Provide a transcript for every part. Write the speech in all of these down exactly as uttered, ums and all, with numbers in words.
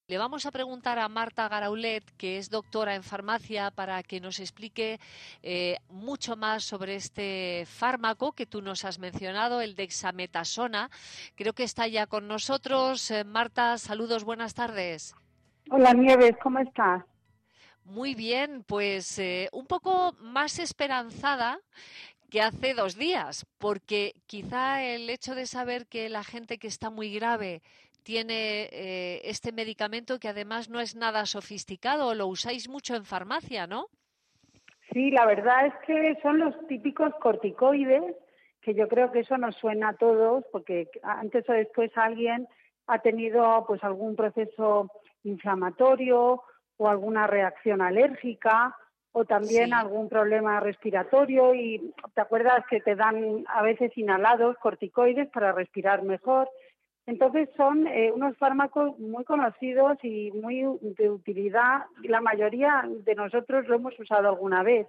Le vamos a preguntar a Marta Garaulet, que es doctora en farmacia, para que nos explique eh, mucho más sobre este fármaco que tú nos has mencionado, el dexametasona. Creo que está ya con nosotros. Eh, Marta, saludos, buenas tardes. Hola Nieves, ¿cómo estás? Muy bien, pues eh, un poco más esperanzada que hace dos días, porque quizá el hecho de saber que la gente que está muy grave tiene eh, este medicamento, que además no es nada sofisticado, lo usáis mucho en farmacia, ¿no? Sí, la verdad es que son los típicos corticoides, que yo creo que eso nos suena a todos, porque antes o después alguien ha tenido pues algún proceso inflamatorio o alguna reacción alérgica o también Sí, algún problema respiratorio y te acuerdas que te dan a veces inhalados corticoides para respirar mejor. Entonces son eh, unos fármacos muy conocidos y muy de utilidad. La mayoría de nosotros lo hemos usado alguna vez.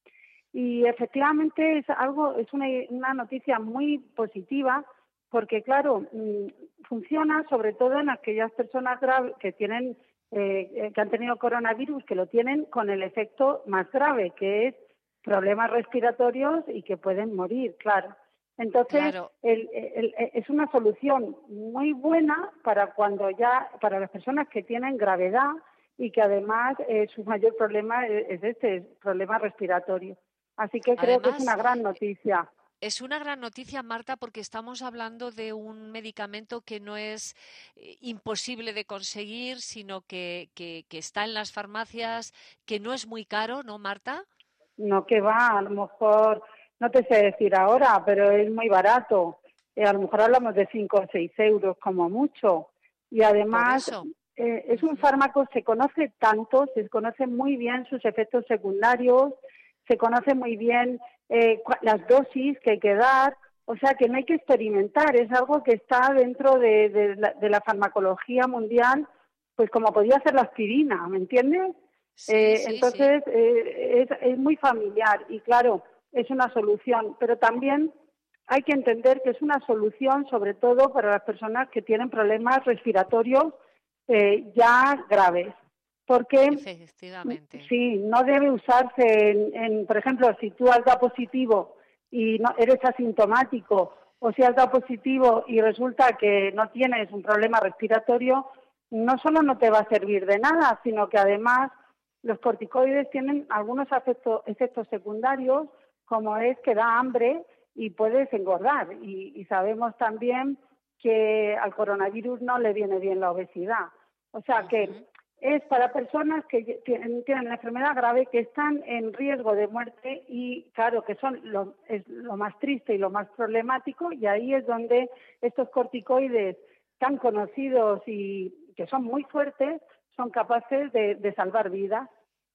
Y efectivamente es algo, es una, una noticia muy positiva porque, claro, mmm, funciona sobre todo en aquellas personas graves que tienen, eh, que han tenido coronavirus, que lo tienen con el efecto más grave, que es problemas respiratorios y que pueden morir, claro. Entonces, claro. el, el, el, es una solución muy buena para cuando ya, para las personas que tienen gravedad y que además eh, su mayor problema es, es este, es problema respiratorio. Así que creo que es una Además, gran noticia. es una gran noticia, Marta, porque estamos hablando de un medicamento que no es eh, imposible de conseguir, sino que, que, que está en las farmacias, que no es muy caro, ¿no, Marta? No que va, a lo mejor, no te sé decir ahora, pero es muy barato. Eh, a lo mejor hablamos de cinco o seis euros como mucho. Y Por además eso. eh, es un Ujú. fármaco, se conoce tanto, se conoce muy bien sus efectos secundarios, se conoce muy bien eh, las dosis que hay que dar, o sea que no hay que experimentar, es algo que está dentro de, de, la, de la farmacología mundial, pues como podía ser la aspirina, ¿me entiendes? Sí, Eh, sí, sí. entonces, eh, es, es muy familiar y claro, es una solución, pero también hay que entender que es una solución sobre todo para las personas que tienen problemas respiratorios eh, ya graves, porque Efectivamente. sí, no debe usarse en, en, por ejemplo, si tú has dado positivo y no eres asintomático o si has dado positivo y resulta que no tienes un problema respiratorio, no solo no te va a servir de nada, sino que además los corticoides tienen algunos efectos, efectos secundarios, como es que da hambre y puedes engordar. Y, y sabemos también que al coronavirus no le viene bien la obesidad. O sea que Ujú. es para personas que tienen, tienen la enfermedad grave, que están en riesgo de muerte y, claro, que son lo, es lo más triste y lo más problemático, y ahí es donde estos corticoides tan conocidos y que son muy fuertes son capaces de, de salvar vidas.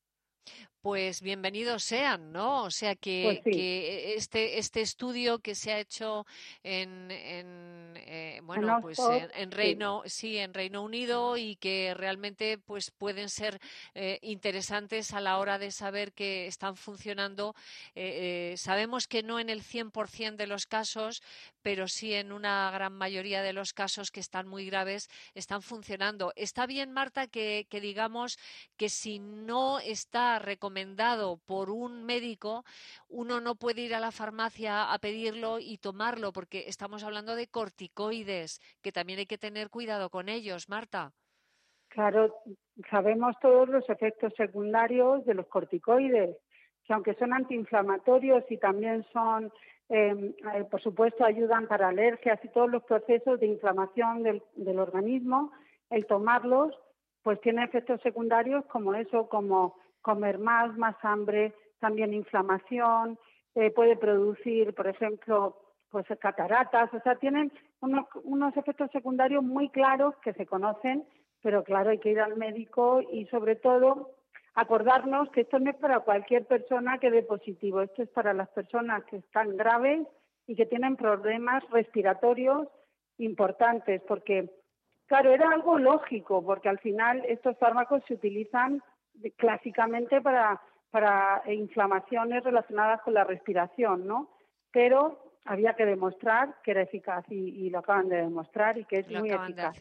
Pues bienvenidos sean, ¿no? O sea Pues que, sí, que este, este estudio que se ha hecho en, en eh, en bueno, pues Oxford, en, en sí. Reino, sí, en Reino Unido, y que realmente pues pueden ser eh, interesantes a la hora de saber que están funcionando. Eh, eh, sabemos que no en el cien por ciento de los casos, pero sí en una gran mayoría de los casos que están muy graves, están funcionando. Está bien, Marta, que, que digamos que si no está recomendado por un médico, uno no puede ir a la farmacia a pedirlo y tomarlo, porque estamos hablando de corticoides, que también hay que tener cuidado con ellos, Marta. Claro, sabemos todos los efectos secundarios de los corticoides, que aunque son antiinflamatorios y también son, eh, eh, por supuesto, ayudan para alergias y todos los procesos de inflamación del, del organismo, el tomarlos, pues tiene efectos secundarios como eso, como comer más, más hambre, también inflamación, eh, puede producir, por ejemplo, pues cataratas, o sea, tienen unos, unos efectos secundarios muy claros que se conocen, pero claro, hay que ir al médico y sobre todo acordarnos que esto no es para cualquier persona que dé positivo, esto es para las personas que están graves y que tienen problemas respiratorios importantes, porque claro, era algo lógico, porque al final estos fármacos se utilizan clásicamente para, para inflamaciones relacionadas con la respiración, ¿no? Pero había que demostrar que era eficaz y, y lo acaban de demostrar y que es Lo muy acaban de eficaz. hacer.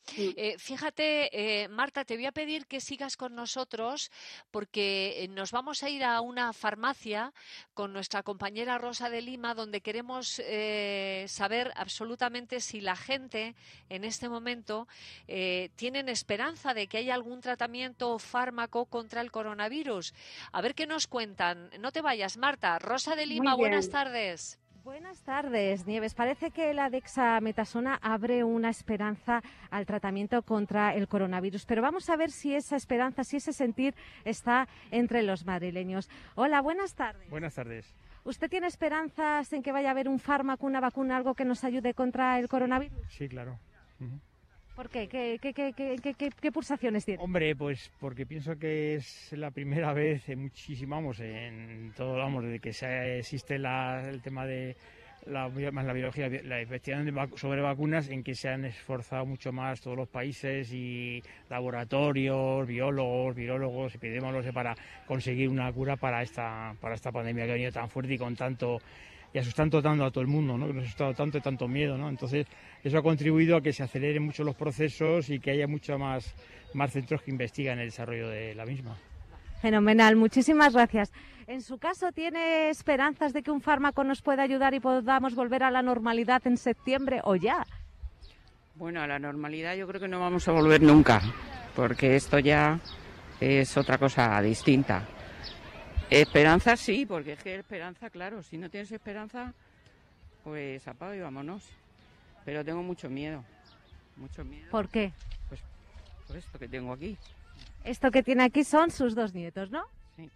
Mm. Eh, fíjate, eh, Marta, te voy a pedir que sigas con nosotros porque nos vamos a ir a una farmacia con nuestra compañera Rosa de Lima, donde queremos eh, saber absolutamente si la gente en este momento eh, tienen esperanza de que haya algún tratamiento o fármaco contra el coronavirus. A ver qué nos cuentan. No te vayas, Marta. Rosa de Muy Lima, buenas bien. tardes. Buenas tardes, Nieves. Parece que la dexametasona abre una esperanza al tratamiento contra el coronavirus, pero vamos a ver si esa esperanza, si ese sentir está entre los madrileños. Hola, buenas tardes. Buenas tardes. ¿Usted tiene esperanzas en que vaya a haber un fármaco, una vacuna, algo que nos ayude contra el coronavirus? Sí, claro. Uh-huh. ¿Por qué? ¿Qué, qué, qué, qué, qué, qué, qué pulsaciones tiene? Hombre, pues porque pienso que es la primera vez en muchísimo, vamos, en todo, vamos, desde que se, existe la, el tema de la, más la biología, la investigación de, sobre vacunas, en que se han esforzado mucho más todos los países y laboratorios, biólogos, virólogos, epidemiólogos para conseguir una cura para esta, para esta pandemia que ha venido tan fuerte y con tanto y asustando tanto a todo el mundo, ¿no? Que nos ha asustado tanto y tanto miedo, ¿no? Entonces, eso ha contribuido a que se aceleren mucho los procesos y que haya mucho más, más centros que investigan el desarrollo de la misma. Fenomenal, muchísimas gracias. En su caso, ¿tiene esperanzas de que un fármaco nos pueda ayudar y podamos volver a la normalidad en septiembre o ya? Bueno, a la normalidad yo creo que no vamos a volver nunca, porque esto ya es otra cosa distinta. Esperanza sí, porque es que esperanza, claro, si no tienes esperanza, pues apaga y vámonos. Pero tengo mucho miedo, mucho miedo. ¿Por qué? Pues por esto que tengo aquí. Esto que tiene aquí son sus dos nietos, ¿no? Sí.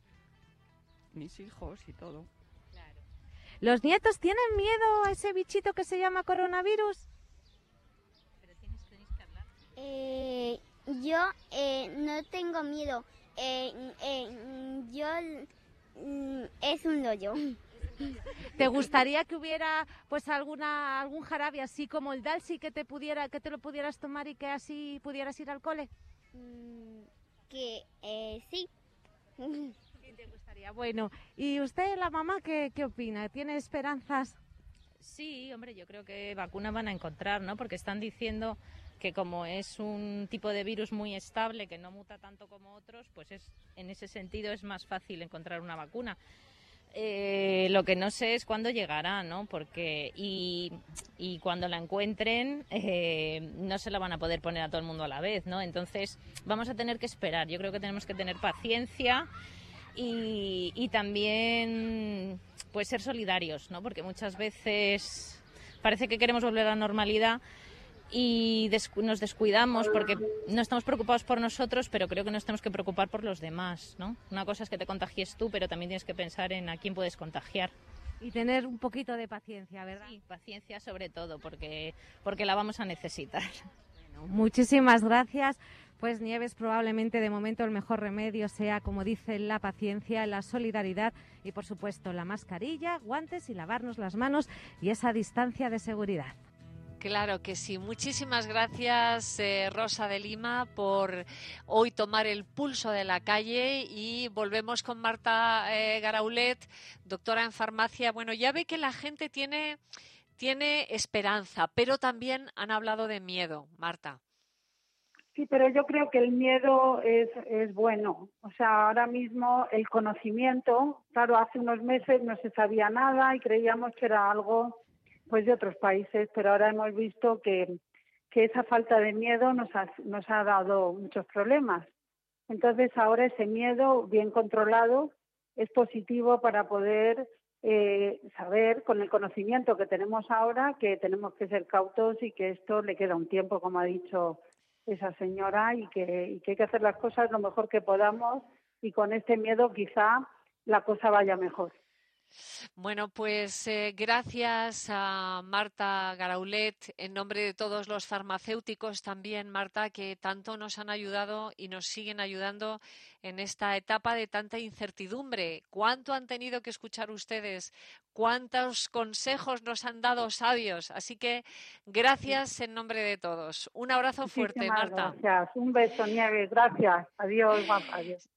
Mis hijos y todo. Claro. ¿Los nietos tienen miedo a ese bichito que se llama coronavirus? Pero tienes, tenéis que hablar. Eh, yo eh, no tengo miedo. Eh, eh, yo mm, es un rollo. ¿Te gustaría que hubiera pues alguna algún jarabe así como el Dalsi que te pudiera que te lo pudieras tomar y que así pudieras ir al cole? Mm, que eh, sí. ¿Qué te gustaría? Bueno, ¿y usted, la mamá, qué, qué opina? ¿Tiene esperanzas? Sí, hombre, yo creo que vacunas van a encontrar, ¿no? Porque están diciendo que como es un tipo de virus muy estable, que no muta tanto como otros, pues es en ese sentido es más fácil encontrar una vacuna. Eh, lo que no sé es cuándo llegará, ¿no? Porque y, y cuando la encuentren eh, no se la van a poder poner a todo el mundo a la vez, ¿no? Entonces vamos a tener que esperar. Yo creo que tenemos que tener paciencia y, y también pues ser solidarios, ¿no? Porque muchas veces parece que queremos volver a la normalidad y descu- nos descuidamos porque no estamos preocupados por nosotros, pero creo que nos tenemos que preocupar por los demás, ¿no? Una cosa es que te contagies tú, pero también tienes que pensar en a quién puedes contagiar. Y tener un poquito de paciencia, ¿verdad? Sí, paciencia sobre todo, porque, porque la vamos a necesitar. Bueno, muchísimas gracias. Pues Nieves, probablemente de momento el mejor remedio sea, como dice, la paciencia, la solidaridad y, por supuesto, la mascarilla, guantes y lavarnos las manos y esa distancia de seguridad. Claro que sí. Muchísimas gracias, eh, Rosa de Lima, por hoy tomar el pulso de la calle y volvemos con Marta eh, Garaulet, doctora en farmacia. Bueno, ya ve que la gente tiene, tiene esperanza, pero también han hablado de miedo, Marta. Sí, pero yo creo que el miedo es, es bueno. O sea, ahora mismo el conocimiento, claro, hace unos meses no se sabía nada y creíamos que era algo pues de otros países, pero ahora hemos visto que, que esa falta de miedo nos ha, nos ha dado muchos problemas. Entonces ahora ese miedo bien controlado es positivo para poder eh, saber con el conocimiento que tenemos ahora que tenemos que ser cautos y que esto le queda un tiempo, como ha dicho esa señora, y que, y que hay que hacer las cosas lo mejor que podamos y con este miedo quizá la cosa vaya mejor. Bueno, pues eh, gracias a Marta Garaulet, en nombre de todos los farmacéuticos también, Marta, que tanto nos han ayudado y nos siguen ayudando en esta etapa de tanta incertidumbre. ¿Cuánto han tenido que escuchar ustedes? ¿Cuántos consejos nos han dado sabios? Así que gracias en nombre de todos. Un abrazo fuerte, Muchísimas Marta. Gracias. Un beso, Nieves. Gracias. Adiós, guapa. Adiós.